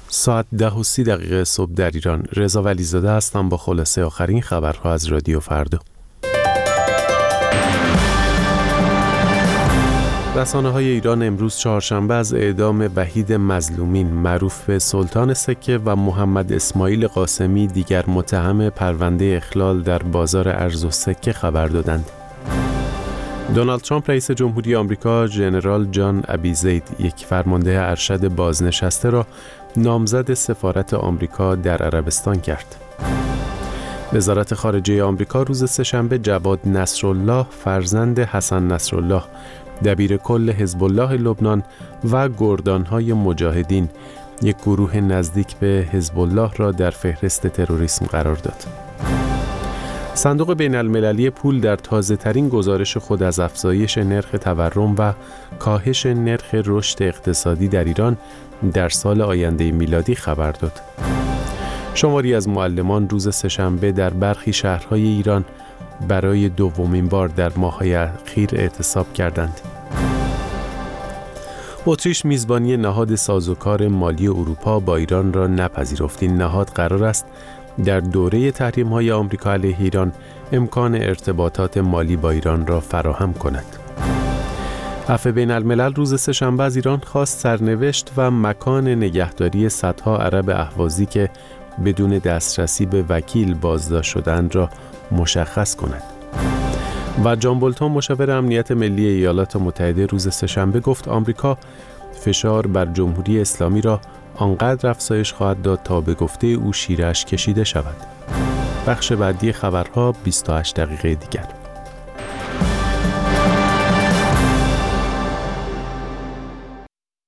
ساعت 10:30 صبح در ایران. رضا ولیزاده هستم با خلاصه آخرین خبرها از رادیو فردا. رسانه‌های ایران امروز چهارشنبه از اعدام وحید مظلومین معروف به سلطان سکه و محمد اسماعیل قاسمی دیگر متهم پرونده اخلال در بازار ارز و سکه خبر دادند. دونالد ترامپ رئیس جمهوری آمریکا ژنرال جان ابیزید یک فرمانده ارشد بازنشسته را نامزد سفارت آمریکا در عربستان کرد. وزارت خارجه آمریکا روز سه‌شنبه جواد نصرالله فرزند حسن نصرالله دبیر کل حزب الله لبنان و گردانهای مجاهدین یک گروه نزدیک به حزب الله را در فهرست تروریسم قرار داد. صندوق بین المللی پول در تازه ترین گزارش خود از افزایش نرخ تورم و کاهش نرخ رشد اقتصادی در ایران در سال آینده میلادی خبر داد. شماری از معلمان روز سه‌شنبه در برخی شهرهای ایران برای دومین بار در ماه‌های اخیر اعتصاب کردند. اتریش میزبانی نهاد سازوکار مالی اروپا با ایران را نپذیرفت. این نهاد قرار است در دوره تحریم‌های آمریکا علیه ایران امکان ارتباطات مالی با ایران را فراهم کند. عفو بین الملل روز سه‌شنبه از ایران خواست سرنوشت و مکان نگهداری صدها عرب اهوازی که بدون دسترسی به وکیل بازداشت شدند را مشخص کند. و جان بولتون مشاور امنیت ملی ایالات متحده روز سه‌شنبه گفت آمریکا فشار بر جمهوری اسلامی را آنقدر افزایش خواهد داد تا به گفته او شیرش کشیده شود. بخش بعدی خبرها 28 دقیقه دیگر.